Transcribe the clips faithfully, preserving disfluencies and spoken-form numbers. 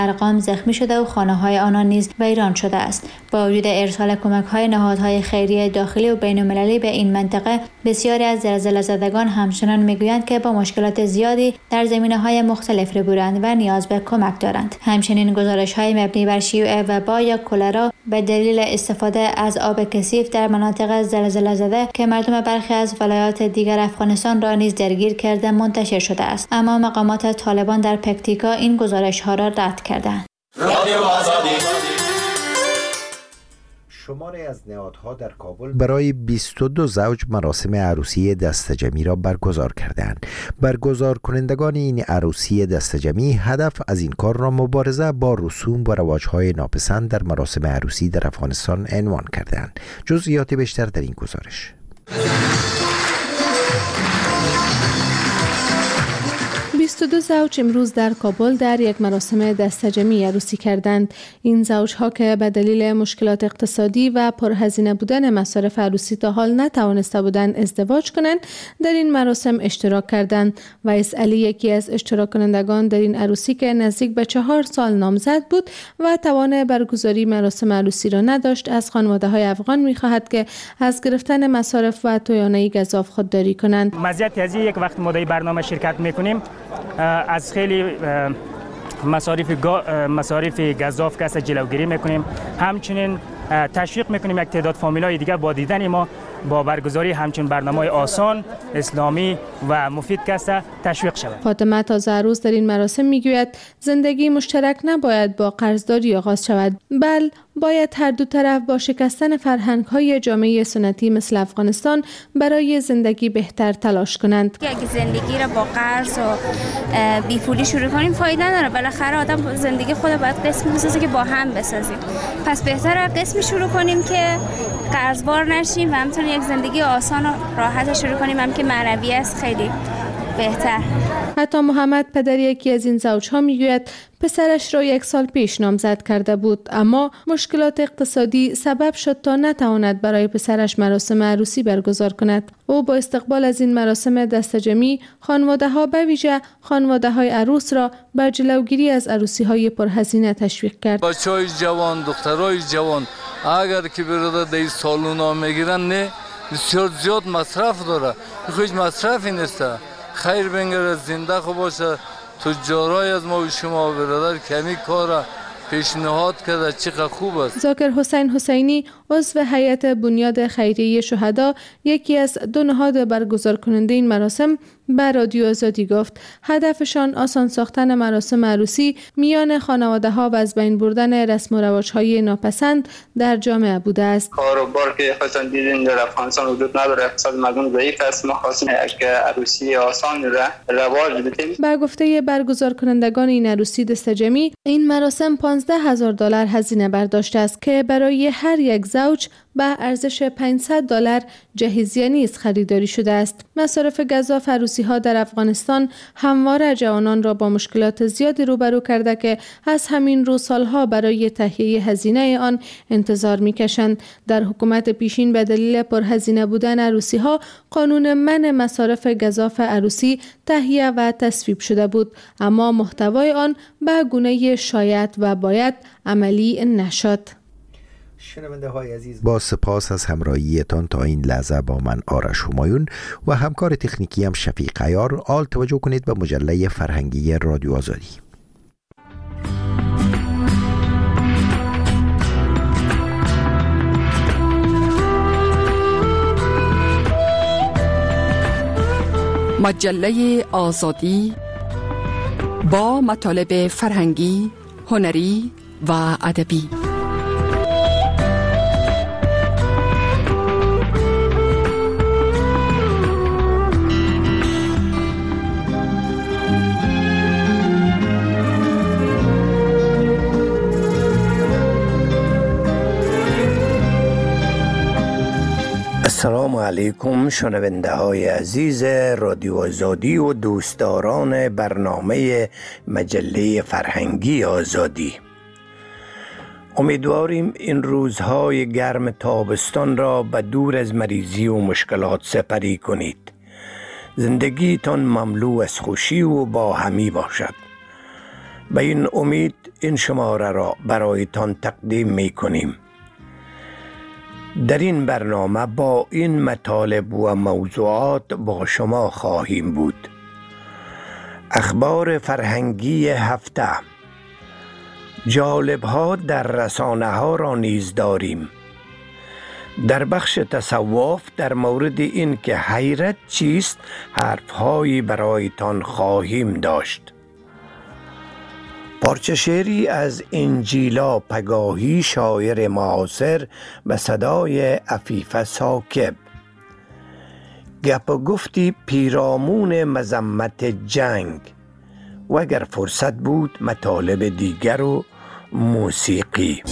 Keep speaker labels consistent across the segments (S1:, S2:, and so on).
S1: ارقام زخمی شده و خانه‌های آنان نیز ویران شده است. با وجود ارسال کمک‌های نهادهای خیریه داخلی و بین‌المللی به این منطقه، بسیاری از زلزله زدگان همچنان می‌گویند که با مشکلات زیادی در زمینه‌های مختلف روبروند و نیاز به کمک دارند. همچنین گزارش‌های مبنی بر شیوع وبا یا کلرا به دلیل استفاده از آب کثیف در مناطق زلزله زده که مردم برخی از ولایات دیگر افغانستان را نیز درگیر کرده منتشر شده است، اما مقامات طالبان در پکتیکا این گزارش‌ها را رد کردند.
S2: شماری از نهادها در کابل برای بیست و دو زوج مراسم عروسی دسته‌جمعی را برگزار کردند. برگزار کنندگان این عروسی دسته‌جمعی هدف از این کار را مبارزه با رسوم و رواج‌های ناپسند در مراسم عروسی در افغانستان عنوان کردند. جزئیات بیشتر در این گزارش.
S3: بیست و دو زوج امروز در کابل در یک مراسم دسته‌جمعی عروسی کردند. این زوجها که به دلیل مشکلات اقتصادی و پرهزینه بودن مصارف عروسی تا حال نتوانسته بودند ازدواج کنند، در این مراسم اشتراک کردند. ویس علی یکی از اشتراک کنندگان در این عروسی که نزدیک به چهار سال نامزد بود و توان برگزاری مراسم عروسی را نداشت، از خانواده‌های افغان می‌خواهد که از گرفتن مصارف و توانایی گزاف خودداری کنند.
S4: مزیت از یک وقت ما در برنامه شرکت می‌کنیم، از خیلی مصارف مصارف گزاف کس جلوگیری میکنیم. همچنین تشویق میکنیم یک تعداد فامیل‌های دیگر با دیدن ما با برگزاری همچین برنامه‌های آسان، اسلامی و مفید کسا تشویق شود.
S3: فاطمه تازه عروس در این مراسم میگوید زندگی مشترک نباید با قرضداری آغاز شود، بل باید هر دو طرف با شکستن فرهنگ‌های جامعه سنتی مثل افغانستان برای زندگی بهتر تلاش کنند.
S5: اگه زندگی را با قرض و بیپولی شروع کنیم فایده نداره. بالاخره آدم زندگی خود باید قسمی بسازه که با هم بسازیم. پس بهتره قسمی شروع کنیم که قرضبار نشیم و همچنین یک زندگی آسان و راحت شروع کنیم، هم که معنوی است خیلی بهتر.
S3: حتی محمد پدر یکی از این زوجها میگوید پسرش را یک سال پیش نامزد کرده بود، اما مشکلات اقتصادی سبب شد تا نتواند برای پسرش مراسم عروسی برگزار کند. او با استقبال از این مراسم دسته‌جمعی خانواده‌ها به ویژه خانواده‌های عروس را بر جلوگیری از عروسی‌های پرهزینه تشویق کرد.
S6: بچه‌های جوان، دخترای جوان اگر که برادر در سالونا میگیرن، نه بسیار زیاد مصرف داره. هیچ مصرفی نیست. خیر بنگره، زنده خوب باشه. تجارای از ما و شما برادر کمی کار پیشنهاد کرده، چقدر خوب است.
S3: ذاکر حسین حسینی عضو هیئت بنیاد خیریه شهدا، یکی از دو نهاد برگزار کننده این مراسم، به رادیو آزادی گفت هدفشان آسان ساختن مراسم عروسی میان خانواده‌ها و از بین بردن رسم و رواج‌های ناپسند در جامعه بوده است.
S7: کاروبار که خاصا دیدین در افغانستان وجود نداره، اقتصاد مردم ضعیف است. ما خواستیم یک عروسی آسان را رواج بدیم.
S3: به گفته برگزار کنندگان این عروسی دسته‌جمعی، این مراسم پانزده هزار دلار هزینه برداشته است که برای هر یک زوج به ارزش پانصد دلار جهیزیه نیز خریداری شده است. مصارف گزاف عروسی ها در افغانستان همواره جوانان را با مشکلات زیادی روبرو کرده که از همین رو سالها برای تهیه هزینه آن انتظار می‌کشند. در حکومت پیشین به دلیل پرهزینه بودن عروسی ها قانون منع مصارف گزاف عروسی تهیه و تصویب شده بود، اما محتوای آن به گونه شاید و باید عملی نشد.
S2: شنونده های عزیز، با سپاس از همراهیتان تا این لحظه با من آرش همایون و همکار تکنیکی هم شفیق عیار. آل توجه کنید به مجله فرهنگی رادیو آزادی.
S8: مجله آزادی با مطالب فرهنگی، هنری و ادبی.
S9: السلام علیکم شنونده های عزیز رادیو آزادی و دوستداران برنامه مجله فرهنگی آزادی. امیدواریم این روزهای گرم تابستان را به دور از مریضی و مشکلات سپری کنید. زندگیتان مملو از خوشی و باهمی باشد. به این امید این شماره را برایتان تقدیم می کنیم. در این برنامه با این مطالب و موضوعات با شما خواهیم بود. اخبار فرهنگی هفته، جالب‌ها در رسانه ها را نیز داریم. در بخش تصوف در مورد این که حیرت چیست حرف‌هایی برایتان خواهیم داشت. پارچه شعری از انجیلا پگاهی شاعر معاصر به صدای عفیف ثاقب. گپ و گفتی پیرامون مذمت جنگ و اگر فرصت بود مطالب دیگر و موسیقی.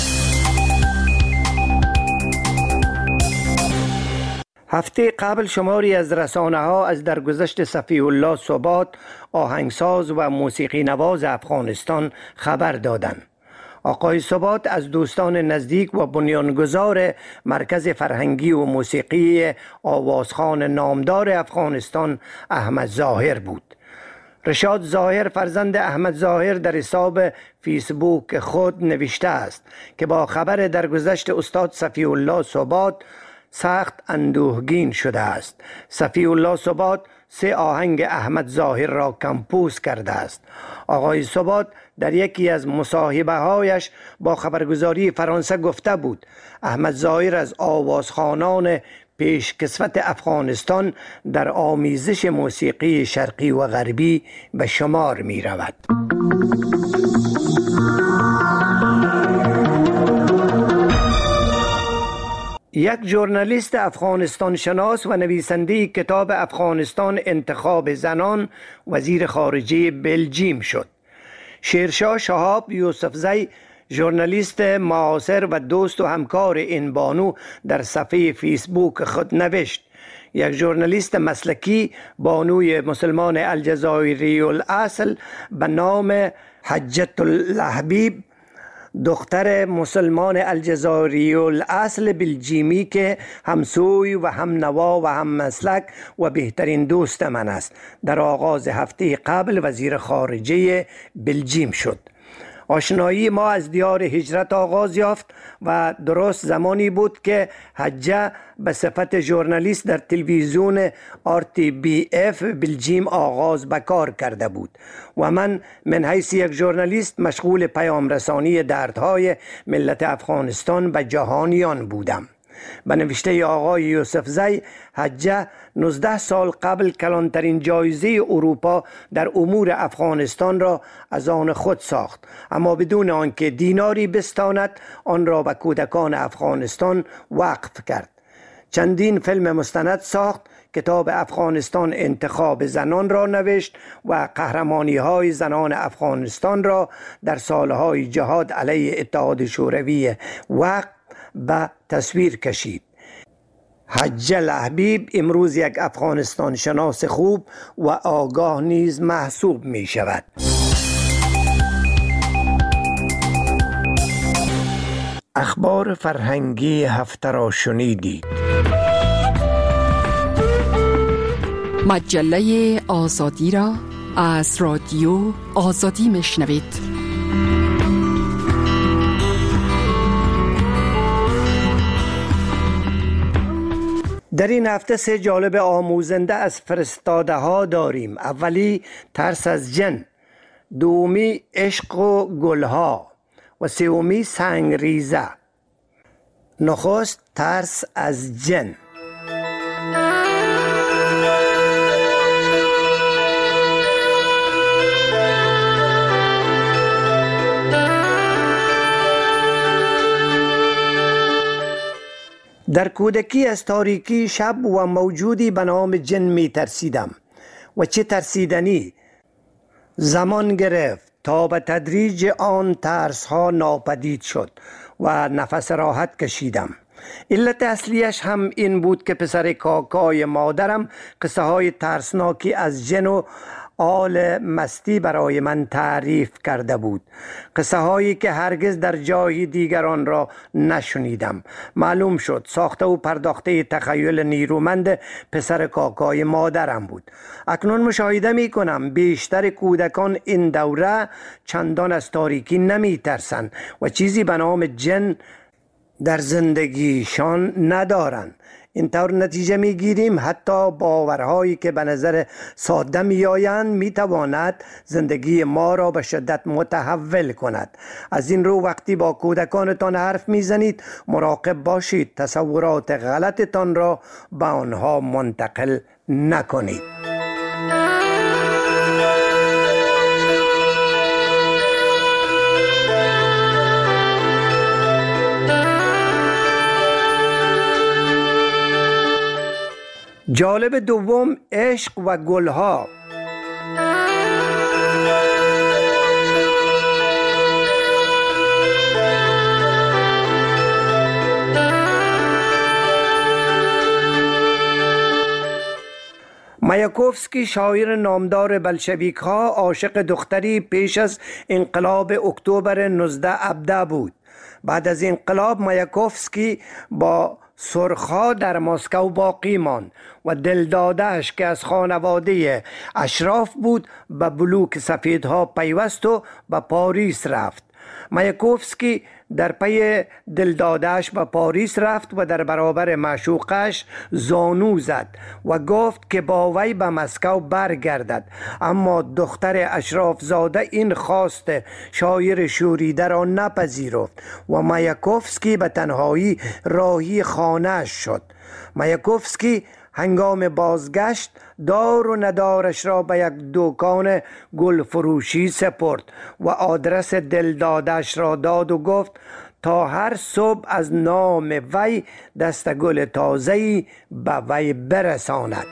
S9: هفته قبل شماری از رسانه ها از درگذشت صفیح الله ثبات، آهنگساز و موسیقی نواز افغانستان خبر دادند. آقای ثبات از دوستان نزدیک و بنیانگذار مرکز فرهنگی و موسیقی آوازخوان نامدار افغانستان احمد ظاهر بود. رشاد ظاهر فرزند احمد ظاهر در حساب فیسبوک خود نوشته است که با خبر درگذشت استاد صفیح الله ثبات سخت اندوهگین شده است. صفیح الله ثبات سه آهنگ احمد ظاهر را کمپوز کرده است. آقای ثبات در یکی از مصاحبه هایش با خبرگزاری فرانسه گفته بود احمد ظاهر از آوازخوانان پیشکسوت افغانستان در آمیزش موسیقی شرقی و غربی به شمار می رود. یک ژورنالیست افغانستان شناس و نویسنده کتاب افغانستان انتخاب زنان وزیر خارجه بلژیم شد. شیرشاه شهاب یوسفزی ژورنالیست معاصر و دوست و همکار این بانو در صفحه فیسبوک خود نوشت یک ژورنالیست مسلکی بانوی مسلمان الجزایری الاصل به نام حجت الحبیب دختر مسلمان الجزایری الاصل بلژیمی که همسوی و هم نوا و هم مسلک و بهترین دوست من است در آغاز هفته قبل وزیر خارجه بلژیم شد. آشنایی ما از دیار هجرت آغاز یافت و درست زمانی بود که حجه به صفت ژورنالیست در تلویزیون آر تی بی اف بلژیم آغاز به کار کرده بود و من من حیث یک ژورنالیست مشغول پیام رسانی دردهای ملت افغانستان به جهانیان بودم. به نوشته آقای یوسفزی، حجه نوزده سال قبل کلانترین جایزه اروپا در امور افغانستان را از آن خود ساخت، اما بدون آنکه دیناری بستاند آن را به کودکان افغانستان وقف کرد. چندین فیلم مستند ساخت، کتاب افغانستان انتخاب زنان را نوشت و قهرمانی های زنان افغانستان را در سالهای جهاد علیه اتحاد شوروی وقت به تصویر کشید. حجه الحبیب امروز یک افغانستان شناس خوب و آگاه نیز محسوب می شود. اخبار فرهنگی هفته را شنیدید.
S8: مجله آزادی را از رادیو آزادی میشنوید.
S9: در این هفته سه جالب آموزنده از فرستاده ها داریم. اولی ترس از جن، دومی عشق و گلها و سومی سنگریزه. نخست ترس از جن. در کودکی از تاریکی شب و موجودی به نام جن می ترسیدم و چه ترسیدنی. زمان گرفت تا به تدریج آن ترس ها ناپدید شد و نفس راحت کشیدم. علت اصلیش هم این بود که پسر کاکای مادرم قصه های ترسناکی از جن و آل مستی برای من تعریف کرده بود، قصه هایی که هرگز در جای دیگران را نشنیدم. معلوم شد ساخته و پرداخته تخیل نیرومند پسر کاکای مادرم بود. اکنون مشاهده می کنم بیشتر کودکان این دوره چندان از تاریکی نمی ترسند و چیزی به نام جن در زندگیشان ندارند. اینطور نتیجه می گیریم حتی باورهایی که به نظر ساده می آیند می تواند زندگی ما را به شدت متحول کند. از این رو وقتی با کودکانتان حرف می زنید مراقب باشید تصورات غلطتان را به آنها منتقل نکنید. جالب دوم، عشق و گلها. مایاکوفسکی شاعر نامدار بلشویک ها عاشق دختری پیش از انقلاب اکتبر نوزده ابده بود. بعد از انقلاب مایاکوفسکی با سرخا در مسکو باقی ماند و دلدادهش که از خانواده اشراف بود به بلوک سفیدها پیوست و به پاریس رفت. مایاکوفسکی در پی دلدادهش به پاریس رفت و در برابر معشوقش زانو زد و گفت که با وی به مسکو برگردد، اما دختر اشراف زاده این خواست شاعر شوریده را نپذیرفت و مایاکوفسکی به تنهایی راهی خانه‌اش شد. مایاکوفسکی هنگام بازگشت دار و ندارش را به یک دکان گل فروشی سپرد و آدرس دلدادش را داد و گفت تا هر صبح از نام وی دست گل تازه‌ای به وی برساند.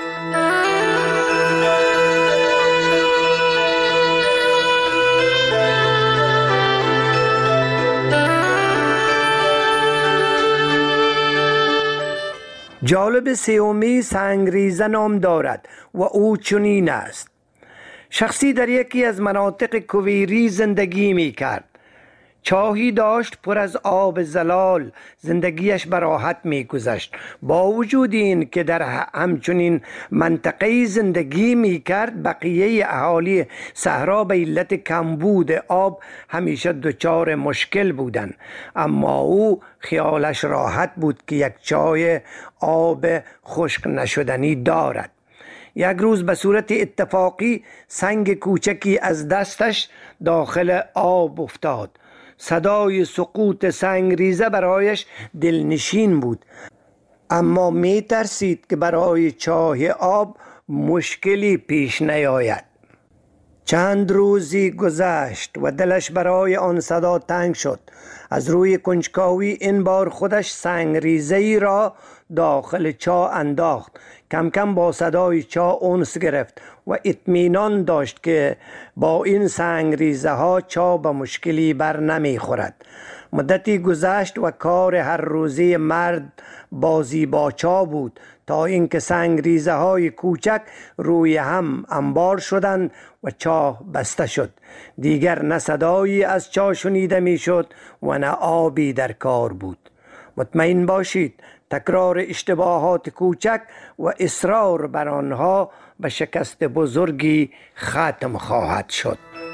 S9: جالب سومی سنگریزه نام دارد و او چنین است. شخصی در یکی از مناطق کویری زندگی می کرد. چاهی داشت پر از آب زلال، زندگیش به راحت می گذشت. با وجود این که در همچنین منطقه زندگی می کرد، بقیه اهالی صحرا به علت کمبود آب همیشه دچار مشکل بودند، اما او خیالش راحت بود که یک چای آب خشک نشدنی دارد. یک روز به صورت اتفاقی سنگ کوچکی از دستش داخل آب افتاد. صدای سقوط سنگریزه برایش دلنشین بود، اما می ترسید که برای چای آب مشکلی پیش نیاید. چند روزی گذشت و دلش برای آن صدا تنگ شد. از روی کنجکاوی این بار خودش سنگریزه‌ای را داخل چا انداخت. کم کم با صدای چا انس گرفت و اطمینان داشت که با این سنگریزه ها چا به مشکلی بر نمی خورد. مدتی گذشت و کار هر روزی مرد بازی با چا بود تا اینکه سنگریزه های کوچک روی هم انبار شدند و چاه بسته شد. دیگر نه صدایی از چا شنیده می شد و نه آبی در کار بود. مطمئن باشید تکرار اشتباهات کوچک و اصرار بر آنها به شکست بزرگی ختم خواهد شد.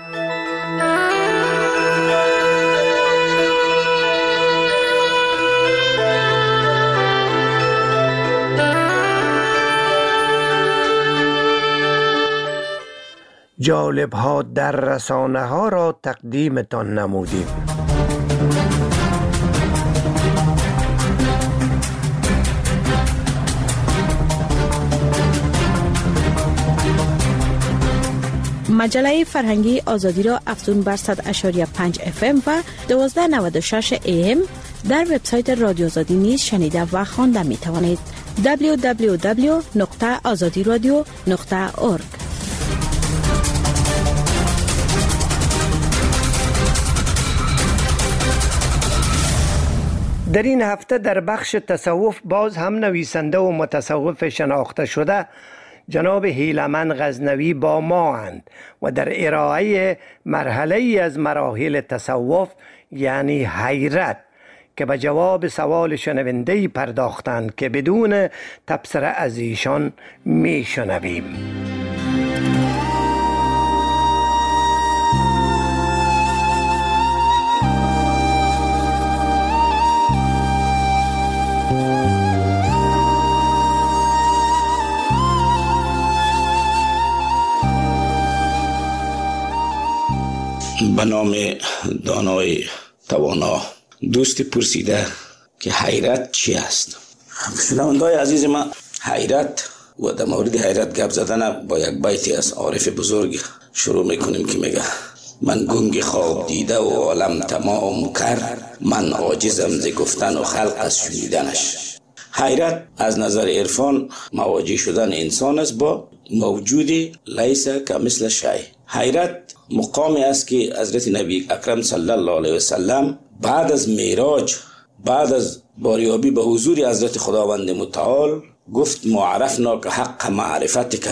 S9: جالب ها در رسانه ها را تقدیمتان نمودیم.
S10: مجله فرهنگی آزادی را افزون بر صد و پنج اف ام و دویست و نود و شش ای ام در وبسایت رادیو آزادی نیز شنیده و خوانده می توانید. دبلیو دبلیو دبلیو نقطه آزادی رادیو نقطه اورگ.
S9: در این هفته در بخش تصوف باز هم نویسنده و متصوف شناخته شده جناب هیلمن غزنوی با ما اند و در ارائه مرحله ای از مراحل تصوف یعنی حیرت که به جواب سوال شنونده‌ای پرداختند که بدون تبصره از ایشان میشنویم.
S11: به نام دانای توانا. دوستی پرسیده که حیرت چی است؟ شنونده‌های عزیز من، حیرت و در مورد حیرت گپ زدن با یک بیتی از عارف بزرگ شروع میکنیم که میگه من گنگ خواب دیده و عالم تمام کرد، من عاجزم ز گفتن و خلق از شنیدنش. حیرت از نظر عرفان مواجه شدن انسان است با موجودی لیس کمثل شیء. حیرت مقامی است که حضرت نبی اکرم صلی الله علیه و سلم بعد از معراج، بعد از باریابی به حضور حضرت خداوند متعال گفت ما عرفنا که حق معرفتک،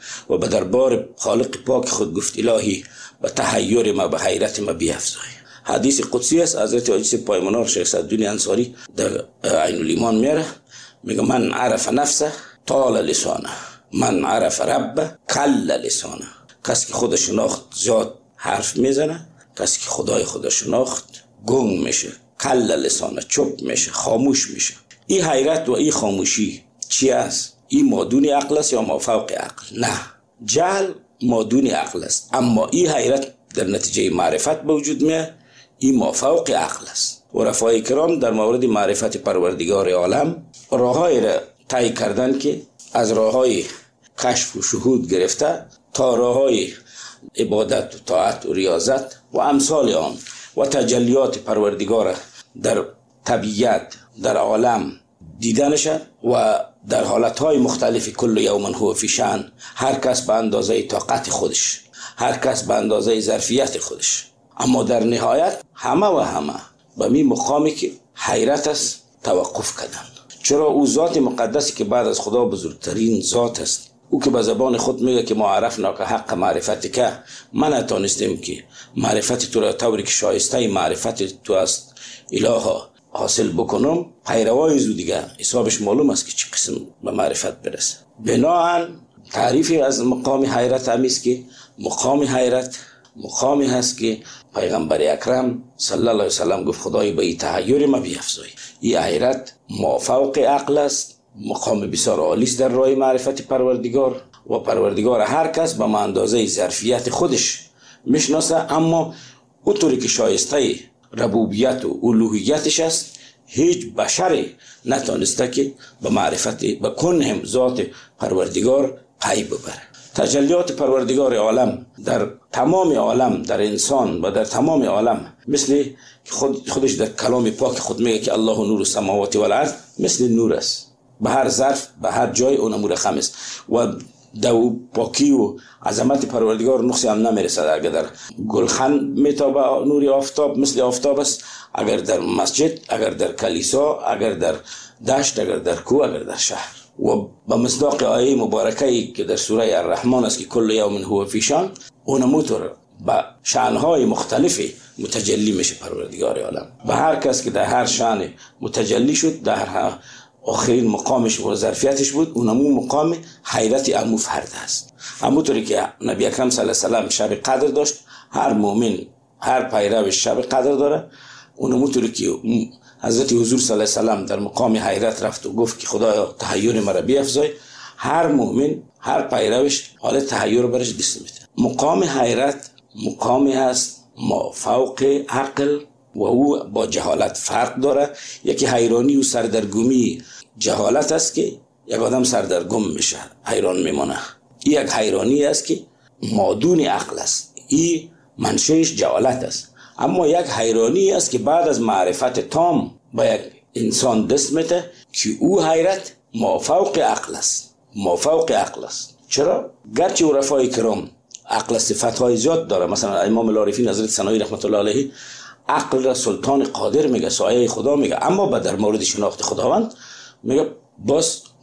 S11: و به دربار خالق پاک خود گفت الهی به تحیر ما به حیرت ما بیفزای. حدیث قدسی است. حضرت حاجی پایمانار شیخ صدرالدین انصاری در عین الایمان میاره، میگه من عرف نفسه طال لسانه، من عرف رب کل لسانه. کسی که خود شناخت زیاد حرف میزنه، کسی که خدای خود شناخت گنگ میشه، کل لسانه چپ میشه، خاموش میشه. این حیرت و این خاموشی چی است؟ این مادون عقل است یا مافوق عقل؟ نه، جهل مادون عقل است، اما این حیرت در نتیجه معرفت به وجود میاد، این مافوق عقل است. و رفای کرام در مورد معرفت پروردگار عالم راههای را طی کردن که از راههای کشف و شهود گرفته تا راههای عبادت و طاعت و ریاضت و امثال آن و تجلیات پروردگار در طبیعت در عالم دیدنشد و در حالتهای مختلف کل یوم هو فی شأن، هر کس به اندازه طاقت خودش، هر کس به اندازه ظرفیت خودش. اما در نهایت همه و همه به می مقامی که حیرت است توقف کردن. چرا او ذات مقدسی که بعد از خدا بزرگترین ذات است، او که به زبان خود میگه که ما عرفنا که حق معرفت که من نتانستیم که معرفت تو را طوری که شایسته معرفت تو است الها حاصل بکنم، پیروای زو دیگه حسابش معلوم است که چه قسم به معرفت برسه. بناهن تعریفی از مقام حیرت همیست که مقام حیرت مقامی هست که پیغمبر اکرم صلی الله علیه و سلم گفت خدای به این تحیر ما بیفزای. این حیرت مافوق عقل است، مقام بسیار عالی است در راه معرفت پروردگار و پروردگار هر کس به اندازه ظرفیت خودش میشناسه، اما اونطوری که شایسته ربوبیت و الوهیتش است هیچ بشری نتونسته که به معرفت به کنه ذات پروردگار پی ببره. تجلیات پروردگار عالم در تمام عالم، در انسان و در تمام عالم، مثل خود خودش در کلام پاک خود میگه که الله نور السماوات و الارض، مثل نور است. به هر ظرف به هر جای اون نور خم است و دو پاکی و عظمت پروردگار نقصی هم نمیرسد. اگر در گلخن میتابه نور آفتاب مثل آفتاب است، اگر در مسجد، اگر در کلیسا، اگر در دشت، اگر در کوه، اگر در شهر. و به مصداق آیه مبارکه‌ای که در سوره الرحمن است که کل یوم هو فی شأن، اون موتور به شأن‌های مختلفی متجلی میشه پروردگار عالم. به هر کس که در هر شأن متجلی شد، در هر آخرین مقامش و ظرفیتش بود، اونمو مقام حیرت امو فرد است. همونطوری که نبی اکرم صلی الله علیه و سلم شب قدر داشت، هر مؤمن هر پیروش شب قدر داره. اونموطوری که حضرت حضور صلی الله علیه و سلم در مقام حیرت رفت و گفت که خدایا تحیر مرا بیفزای، هر مؤمن هر پیروش حال تحیر برش دست میده. مقام حیرت مقامی هست ما فوق عقل و او با جهالت فرق داره. یکی حیرانی و سردرگمی جهالت است که یک آدم سردرگم میشه، حیران میمونه. این یک حیرانی است که مادون عقل است، این منشأش جهالت است. اما یک حیرانی است که بعد از معرفت تام با یک انسان دست میده که او حیرت مافوق عقل است، مافوق عقل است. چرا؟ گرچه عرفای کرام عقل صفت‌های زیاد داره، مثلا امام العارفین حضرت ثنایی رحمت الله علیه عقل را سلطان قادر میگه، سایه خدا میگه، اما با در مورد شناخت خداوند میگه باز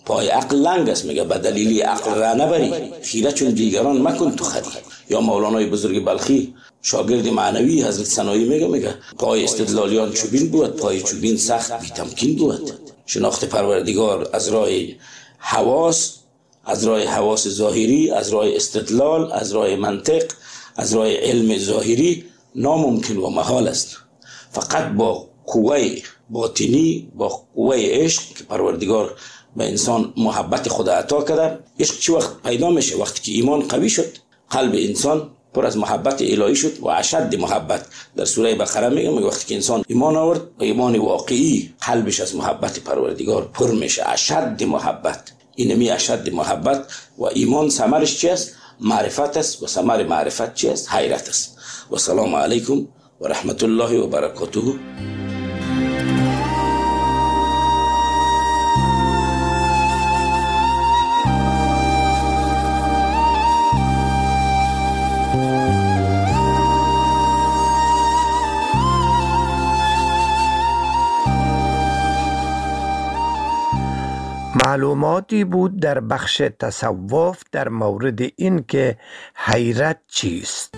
S11: پای عقل لنگ است، میگه به دلیل عقل را نبری، خیره چون دیگران مکن تو خری. یا مولانای بزرگ بلخی شاگرد معنوی حضرت سنایی میگه میگه پای استدلالیان چوبین بود، پای چوبین سخت بی تمکین بود. شناخت پروردگار از راه حواس، از راه حواس ظاهری، از راه استدلال، از راه منطق، از راه علم ظاهری ناممکن و محال است. فقط با قوه باطنی، با قوه عشق که پروردگار به انسان محبت خدا عطا کرده. عشق چه وقت پیدا میشه؟ وقتی که ایمان قوی شد، قلب انسان پر از محبت الهی شد و اشد محبت. در سوره بقره میگه میگه وقتی که انسان ایمان آورد، ایمان واقعی، قلبش از محبت پروردگار پر میشه، اشد محبت. اینمی اشد محبت و ایمان ثمرش چی است؟ معرفت است. و ثمر معرفت چی است؟ حیرت است. و سلام علیکم و رحمت الله و برکاته.
S9: معلوماتی بود در بخش تصوف در مورد این که حیرت چیست.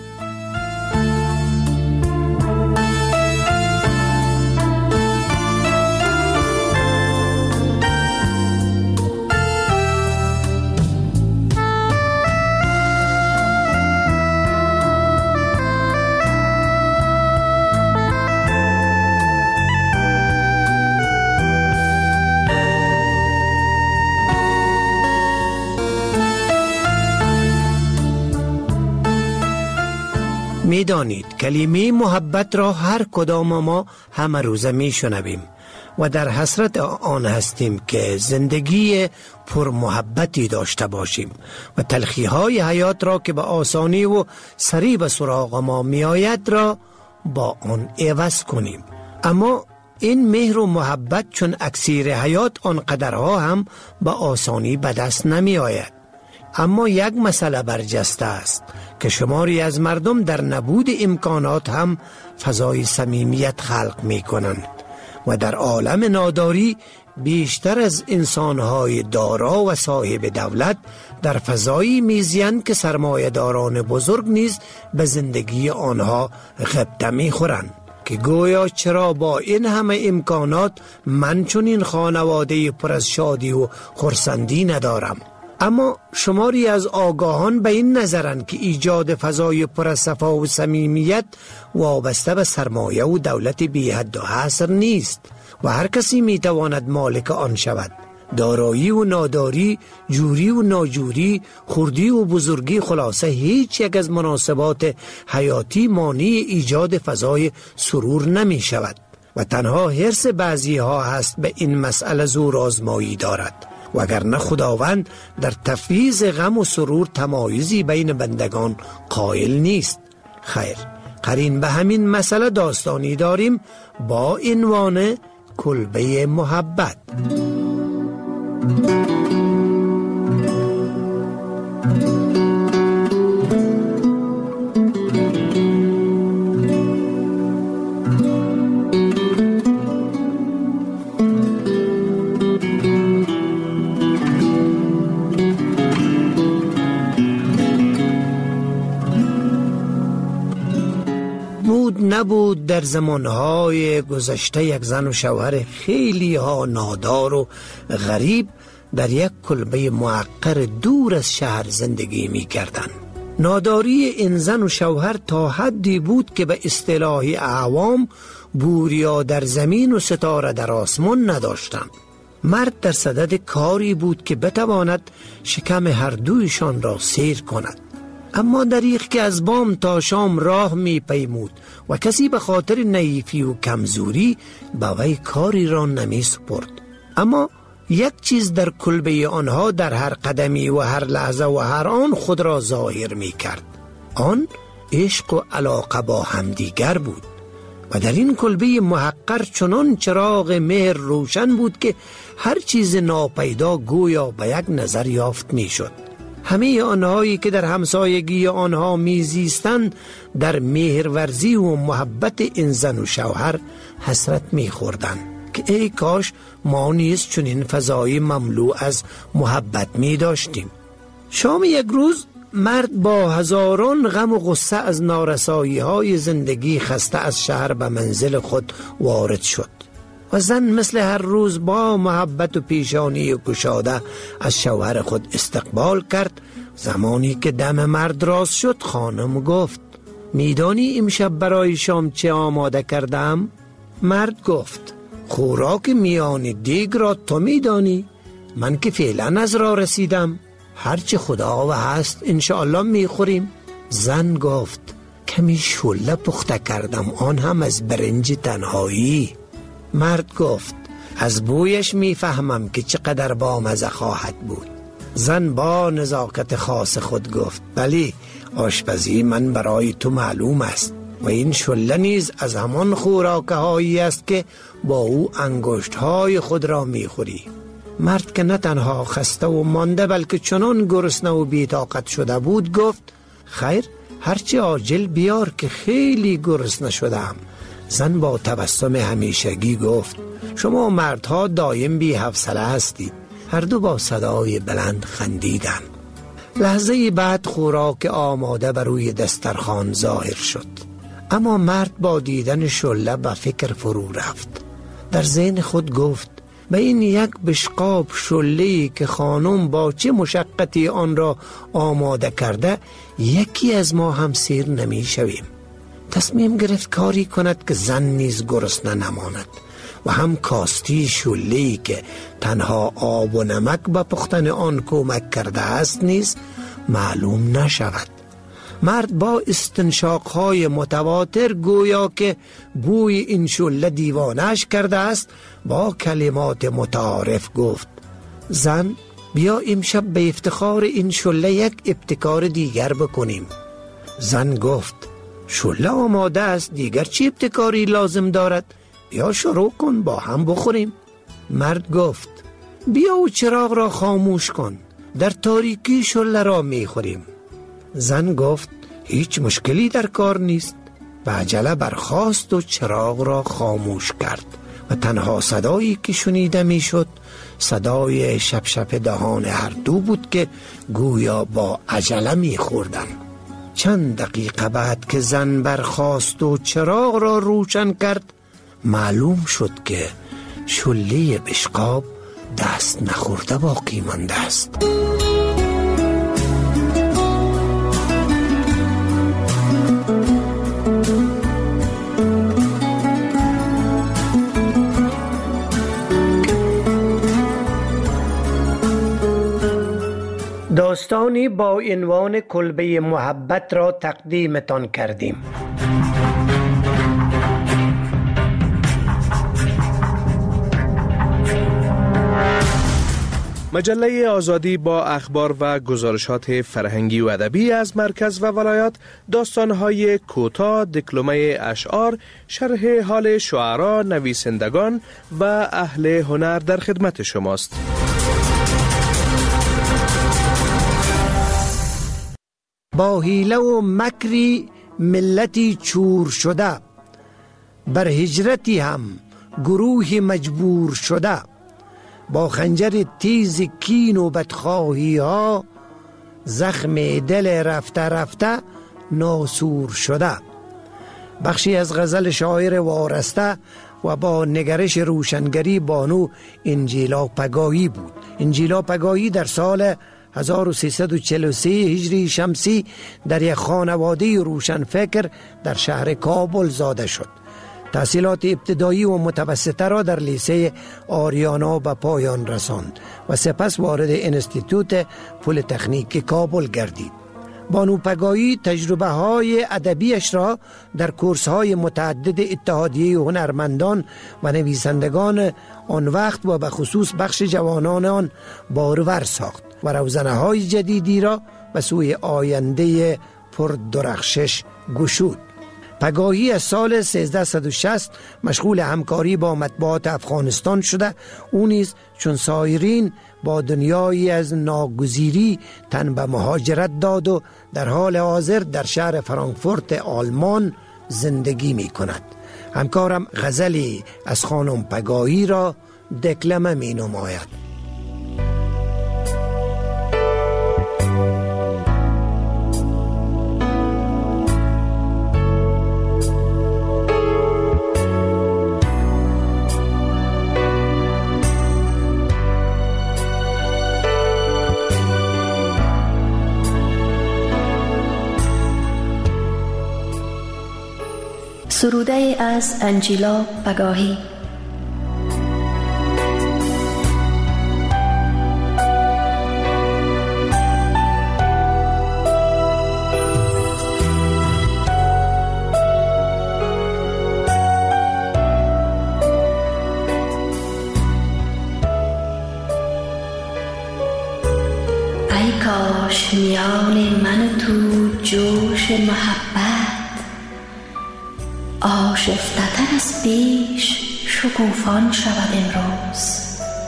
S9: می دانید کلمه محبت را هر کدام ما همه روزه می شنویم و در حسرت آن هستیم که زندگی پر محبتی داشته باشیم و تلخی های حیات را که به آسانی و سریع به سراغ ما می آید را با آن عوض کنیم. اما این مهر و محبت چون اکسیر حیات آنقدرها هم به آسانی به دست نمی آید. اما یک مسئله برجسته است که شماری از مردم در نبود امکانات هم فضای صمیمیت خلق می کنند و در عالم ناداری بیشتر از انسانهای دارا و صاحب دولت در فضایی میزیند که سرمایه‌داران بزرگ نیز به زندگی آنها غبطه می خورند که گویا چرا با این همه امکانات من چون این خانواده پر از شادی و خرسندی ندارم. اما شماری از آگاهان به این نظرند که ایجاد فضای پر از صفا و صمیمیت وابسته به سرمایه و دولت بی حد و حصر نیست و هر کسی می تواند مالک آن شود. دارایی و ناداری، جوری و ناجوری، خردی و بزرگی، خلاصه هیچ یک از مناسبات حیاتی مانع ایجاد فضای سرور نمی شود و تنها حرص بعضی ها هست به این مسئله زور آزمایی دارد. وگرنه خداوند در تفویض غم و سرور تمایزی بین بندگان قائل نیست. خیر، قرین به همین مسئله داستانی داریم با عنوان کلبه محبت. نبود در زمانهای گذشته یک زن و شوهر خیلی ها نادار و غریب در یک کلبه معقر دور از شهر زندگی می کردند. ناداری این زن و شوهر تا حدی بود که به اصطلاح عوام بوریا در زمین و ستاره در آسمان نداشتند. مرد در صدد کاری بود که بتواند شکم هر دویشان را سیر کند، اما دریغ که از بام تا شام راه می پیمود و کسی به خاطر نحیفی و کمزوری به وی کاری را نمی سپرد. اما یک چیز در کلبه آنها در هر قدمی و هر لحظه و هر آن خود را ظاهر می کرد. آن عشق و علاقه با همدیگر بود و در این کلبه محقر چنان چراغ مهر روشن بود که هر چیز ناپیدا گویا به یک نظر یافت می شد. همه آنهایی که در همسایگی آنها میزیستند در مهرورزی و محبت این زن و شوهر حسرت می‌خوردند که ای کاش ما نیز چنین فضای مملو از محبت می داشتیم. شام یک روز مرد با هزاران غم و غصه از نارسایی های زندگی خسته از شهر به منزل خود وارد شد و زن مثل هر روز با محبت و پیشانی و گشاده از شوهر خود استقبال کرد. زمانی که دم مرد راست شد خانم گفت میدانی امشب برای شام چه آماده کردم؟ مرد گفت خوراک میان دیگ را تو میدانی، من که فعلا از راه رسیدم، هرچه خدا و هست انشاءالله میخوریم. زن گفت کمی شله پخته کردم، آن هم از برنج تنهایی. مرد گفت از بویش میفهمم که چقدر بامزه خواهد بود. زن با نزاکت خاص خود گفت بلی، آشپزی من برای تو معلوم است و این شله نیز از همان خوراک هایی است که با او انگشت های خود را میخوری. مرد که نه تنها خسته و مانده بلکه چنان گرسنه و بی‌طاقت شده بود گفت خیر، هرچی عاجل بیار که خیلی گرسنه شدم. زن با تبسم همیشگی گفت شما مردها دایم بی حوصله هستید. هر دو با صدای بلند خندیدند. لحظه بعد خوراک آماده بر روی دسترخوان ظاهر شد، اما مرد با دیدن شله به فکر فرو رفت. در ذهن خود گفت به این یک بشقاب شله‌ای که خانم با چه مشقتی آن را آماده کرده یکی از ما هم سیر نمی شویم. تصمیم گرفت کاری کند که زن نیز گرسنه نماند و هم کاستی شله‌ای که تنها آب و نمک به پختن آن کمک کرده است نیز معلوم نشود. مرد با استنشاق‌های متواتر گویا که بوی این شله دیوانش کرده است با کلمات متعارف گفت زن بیا امشب به افتخار این شله یک ابتکار دیگر بکنیم. زن گفت شله آماده است، دیگر چی ابتکاری لازم دارد؟ بیا شروع کن با هم بخوریم. مرد گفت بیا و چراغ را خاموش کن، در تاریکی شله را میخوریم. زن گفت هیچ مشکلی در کار نیست. به عجله برخاست و چراغ را خاموش کرد و تنها صدایی که شنیده میشد صدای شپ شپ دهان هر دو بود که گویا با عجله میخوردن. چند دقیقه بعد که زن برخاست و چراغ را روشن کرد معلوم شد که شله بشقاب دست نخورده باقی مانده است. داستانی با عنوان کلبه محبت را تقدیمتان کردیم.
S12: مجله آزادی با اخبار و گزارشات فرهنگی و ادبی از مرکز و ولایات، داستان‌های کوتاه، دکلمه اشعار، شرح حال شعرا، نویسندگان و اهل هنر در خدمت شماست.
S9: با حیله و مکری ملتی چور شده، بر هجرتی هم گروه مجبور شده، با خنجر تیز کین و بدخواهی ها زخم دل رفته رفته ناسور شده. بخشی از غزل شاعر وارسته و با نگرش روشنگری بانو انجیلا پگاهی بود. انجیلا پگاهی در سال هزار و سیصد و چهل و سه هجری شمسی در یک خانواده روشنفکر در شهر کابل زاده شد. تحصیلات ابتدایی و متوسطه را در لیسه آریانا به پایان رساند و سپس وارد انستیتوت پلی‌تکنیک کابل گردید. بانو پگاهی تجربه های ادبیش را در کورس های متعدد اتحادیه هنرمندان و نویسندگان آن وقت و به خصوص بخش جوانان آن بارور ساخت و روزنه های جدیدی را به سوی آینده پر درخشش گشود. پگاهی از سال سیزده و شصت مشغول همکاری با مطبوعات افغانستان شده. او نیز چون سایرین با دنیایی از ناگزیری تن به مهاجرت داد و در حال حاضر در شهر فرانکفورت آلمان زندگی می کند. همکارم غزلی از خانم پگاهی را دکلمه می نماید.
S13: سروده از انجیلا پگاهی. ای کاش میان من و تو جوش محبت آشفته‌تر از پیش شکوفان شود امروز.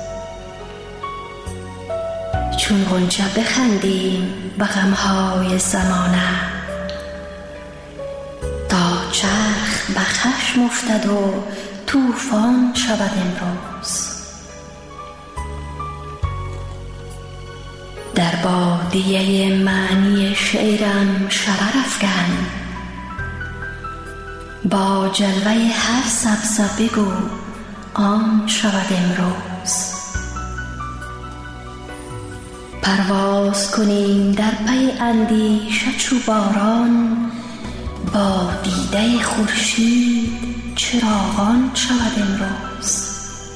S13: چون غنچه بخندیم به غمهای زمانه، تا چرخ به خشم افتد و طوفان شود امروز. در بادیه معنی شعرم شرر افکن، با جلوه هر سبزه بگو آن شود امروز. پرواز کنیم در پی اندیشه چو باران، با دیده خورشید چراغان شود امروز.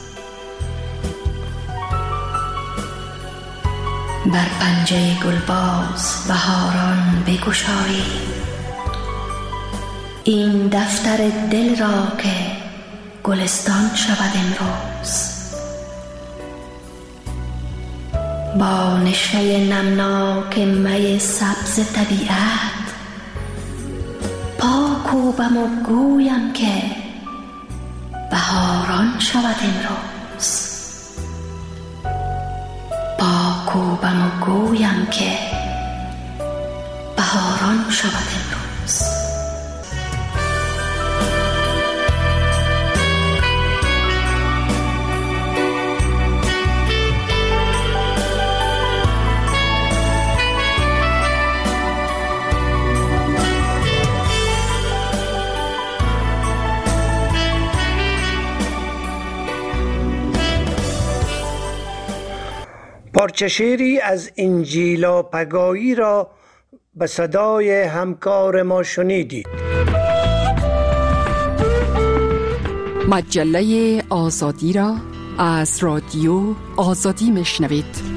S13: بر پنجه گلباز بهاران بگشاییم این دفتر دل را که گلستان شود امروز. با نشأه نمناک می سبز طبیعت پا کوبم و گویم که بهاران شود امروز. پا کوبم و گویم که بهاران شود امروز.
S9: پارچه شعری از انجیلا پگاهی را به صدای همکار ما شنیدید.
S8: مجله آزادی را از رادیو آزادی میشنوید.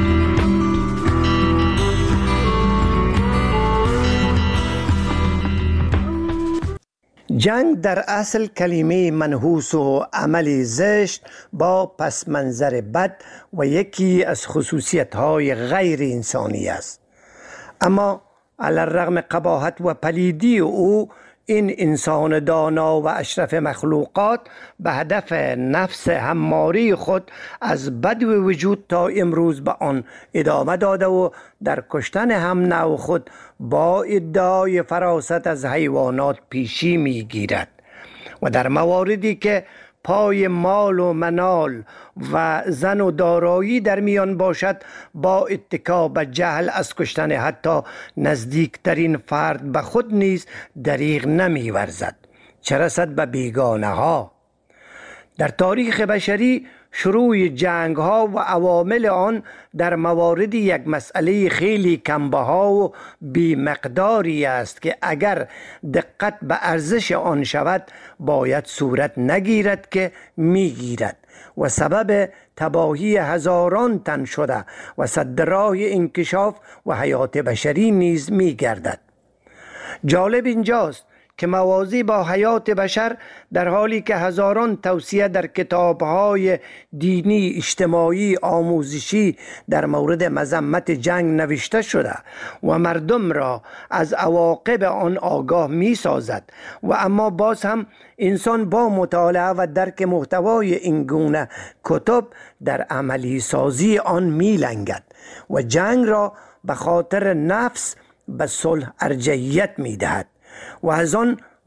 S9: جنگ در اصل کلمه منحوس و عمل زشت با پس منظر بد و یکی از خصوصیت‌های غیر انسانی است. اما علی الرغم قباحت و پلیدی او، این انسان دانا و اشرف مخلوقات به هدف نفس هماری خود از بدو وجود تا امروز به آن ادامه داده و در کشتن هم نوع خود با ادعای فراست از حیوانات پیشی می گیرد و در مواردی که پای مال و منال و زن و دارایی در میان باشد با اتکا به جهل از کشتن حتی نزدیکترین فرد به خود نیز دریغ نمی ورزد، چه رسد به بیگانه ها. در تاریخ بشری شروع جنگ ها و عوامل آن در موارد یک مسئله خیلی کمبها و بی مقداری است که اگر دقت به ارزش آن شود باید صورت نگیرد که میگیرد و سبب تباهی هزاران تن شده و سد راه انکشاف و حیات بشری نیز میگردد. جالب اینجاست که موازی با حیات بشر در حالی که هزاران توصیه در کتاب‌های دینی، اجتماعی، آموزشی در مورد مذمت جنگ نوشته شده و مردم را از عواقب آن آگاه می سازد و اما باز هم انسان با مطالعه و درک محتوای این گونه کتب در عملی سازی آن می لنگد و جنگ را به خاطر نفس به صلح ارجحیت می دهد و از آن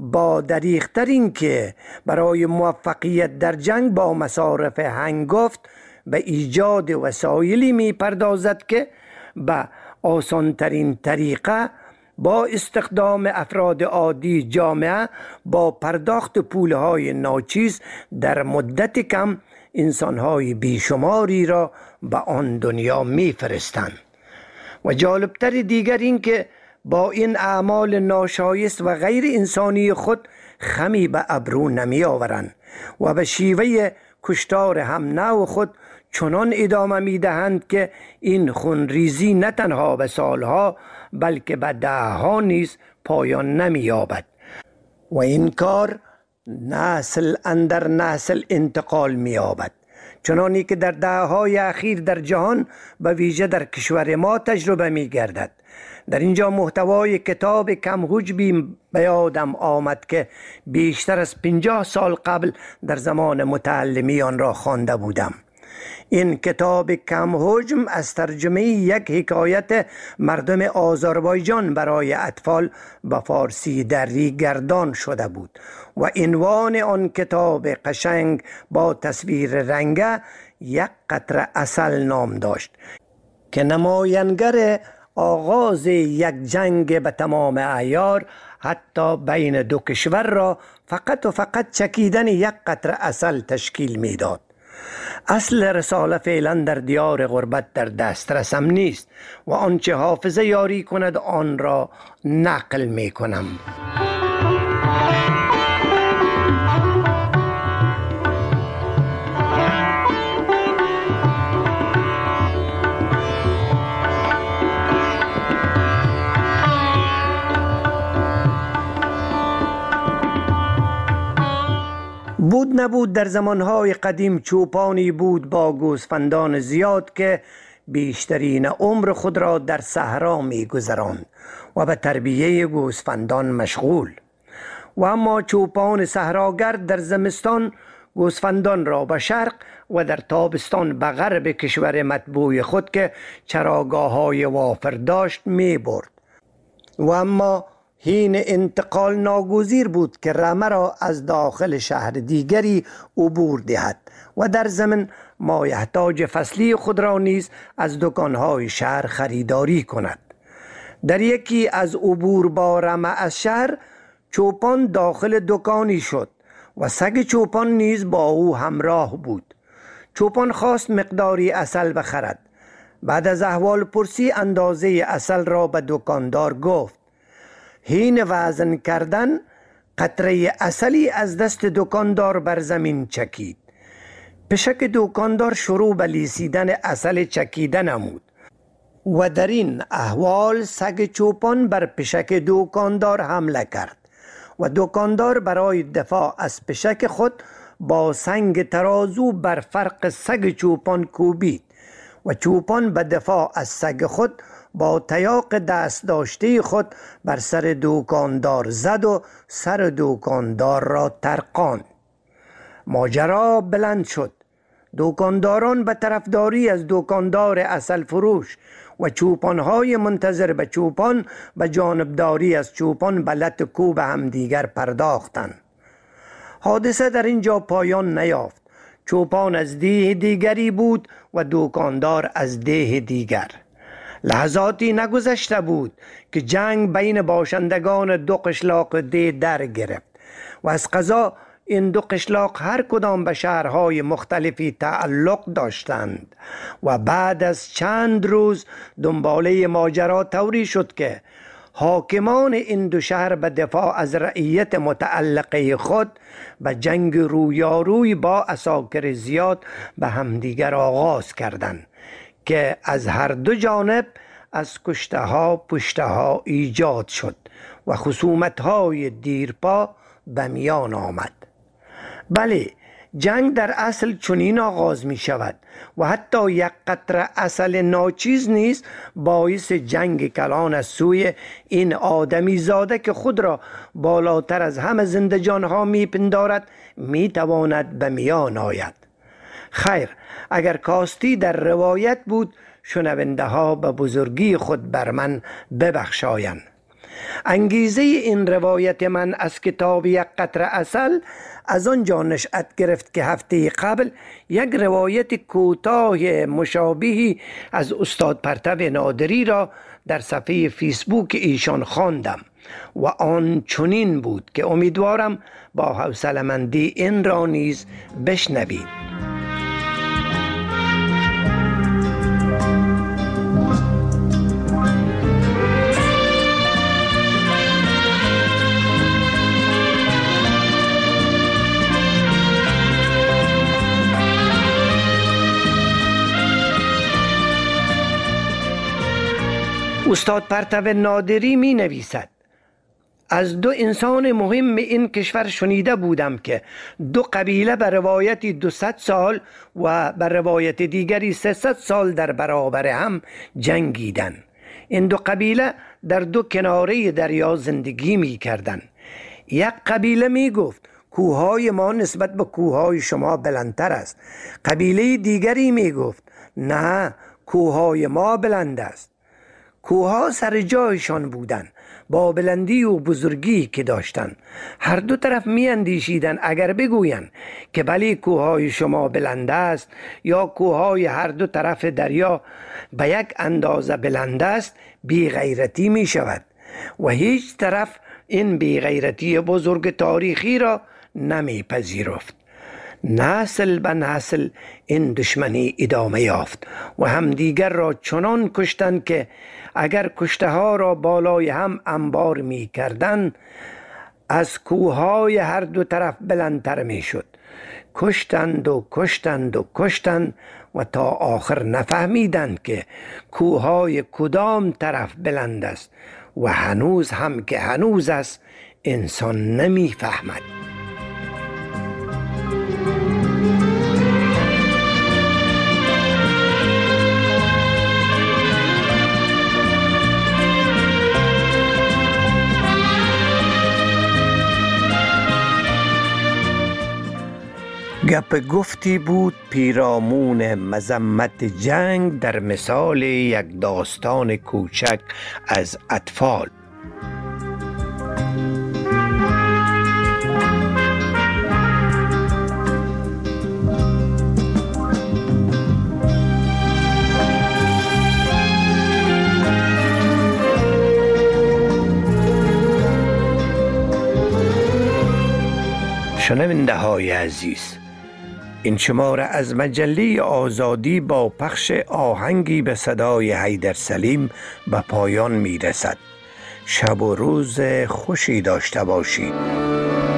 S9: با دریغ‌تر این که برای موفقیت در جنگ با مصارف هنگفت به ایجاد وسایلی می پردازد که به آسانترین طریقه با استخدام افراد عادی جامعه با پرداخت پولهای ناچیز در مدت کم انسانهای بیشماری را به آن دنیا می فرستند. و جالبتر دیگر این که با این اعمال ناشایست و غیر انسانی خود خمی به ابرو نمی آورند و به شیوه کشتار هم نوع خود چنان ادامه می دهند که این خونریزی نه تنها به سالها بلکه به دهها نیز پایان نمی یابد و این کار نسل اندر نسل انتقال می یابد، چنانی که در دههای اخیر در جهان به ویژه در کشور ما تجربه می گردد. در اینجا محتوای کتاب کم حجبی به یادم آمد که بیشتر از پنجاه سال قبل در زمان متعلمی آن را خوانده بودم. این کتاب کم حجم از ترجمه یک حکایت مردم آذربایجان برای اطفال به فارسی دری گردان شده بود و عنوان آن کتاب قشنگ با تصویر رنگه یک قطره عسل نام داشت که نماینگر آغاز یک جنگ به تمام اعیار حتی بین دو کشور را فقط و فقط چکیدن یک قطره عسل تشکیل میداد. اصل رساله فعلا در دیار غربت در دسترسم نیست و آنچه حافظه یاری کند آن را نقل می کنم. بود نبود در زمانهای قدیم چوپانی بود با گوسفندان زیاد که بیشترین عمر خود را در صحرا می گذراند و به تربیه گوسفندان مشغول. و اما چوپان صحراگر در زمستان گوسفندان را به شرق و در تابستان به غرب کشور مطبوع خود که چراگاه های وافر داشت می برد. و اما حین انتقال ناگزیر بود که رمه را از داخل شهر دیگری عبور دهد و در ضمن مایحتاج فصلی خود را نیز از دکانهای شهر خریداری کند. در یکی از عبور با رمه از شهر چوپان داخل دکانی شد و سگ چوپان نیز با او همراه بود. چوپان خواست مقداری عسل بخرد. بعد از احوال پرسی اندازه عسل را به دکاندار گفت. حین وزن کردن قطره عسلی از دست دکاندار بر زمین چکید. پشک دکاندار شروع به لیسیدن عسل چکیده نمود و در این احوال سگ چوپان بر پشک دکاندار حمله کرد و دکاندار برای دفاع از پشک خود با سنگ ترازو بر فرق سگ چوپان کوبید و چوپان به دفاع از سگ خود با تیاق دست داشته خود بر سر دکاندار زد و سر دکاندار را ترقاند. ماجرا بلند شد. دکانداران به طرفداری از دکاندار عسل فروش و چوپانهای منتظر به چوپان به جانبداری از چوپان به لت کوب همدیگر پرداختند. حادثه در اینجا پایان نیافت. چوپان از دیه دیگری بود و دکاندار از دیه دیگر. لحظاتی نگذشته بود که جنگ بین باشندگان دو قشلاق ده در گرفت و از قضا این دو قشلاق هر کدام به شهرهای مختلفی تعلق داشتند و بعد از چند روز دنباله ماجرا طوری شد که حاکمان این دو شهر به دفاع از رعیت متعلقه خود به جنگ رویاروی با عساکر زیاد به همدیگر آغاز کردند که از هر دو جانب از کشته ها پشته ها ایجاد شد و خصومت های دیرپا به میان آمد. بله، جنگ در اصل چنین آغاز می شود و حتی یک قطره عسل ناچیز نیز باعث جنگ کلان از سوی این آدمی زاده که خود را بالاتر از همه زنده جانها می پندارد می تواند به میان آید. خیر، اگر کاستی در روایت بود شنونده ها به بزرگی خود بر من ببخشایند. انگیزه این روایت من از کتاب یک قطره عسل از آنجا نشأت گرفت که هفته قبل یک روایت کوتاه مشابهی از استاد پرتو نادری را در صفحه فیسبوک ایشان خواندم و آن چنین بود که امیدوارم با حوصله‌مندی این را نیز بشنوید. استاد پرتو نادری می نویسد: از دو انسان مهم این کشور شنیده بودم که دو قبیله به روایتی دویست سال و به روایت دیگری سیصد سال در برابر هم جنگیدند. این دو قبیله در دو کناره دریا زندگی می کردند. یک قبیله می گفت کوههای ما نسبت به کوههای شما بلندتر است. قبیله دیگری می گفت نه، کوههای ما بلند است. کوهها سر جایشان بودند با بلندی و بزرگی که داشتند. هر دو طرف می اندیشیدند اگر بگویند که بلی کوههای شما بلند است یا کوههای هر دو طرف دریا به یک اندازه بلند است، بی غیرتی می شود و هیچ طرف این بی غیرتی بزرگ تاریخی را نمی پذیرفت. نسل به نسل این دشمنی ادامه یافت و همدیگر را چنان کشتند که اگر کشته ها را بالای هم انبار می کردند از کوههای هر دو طرف بلندتر می شد. کشتند و کشتند و کشتند و تا آخر نفهمیدند که کوههای کدام طرف بلند است و هنوز هم که هنوز است انسان نمی فهمد. گپ گفتی بود پیرامون مذمت جنگ در مثال یک داستان کوچک از اطفال. شنونده های عزیز، این شماره از مجله آزادی با پخش آهنگی به صدای حیدر سلیم به پایان می رسد. شب و روز خوشی داشته باشید.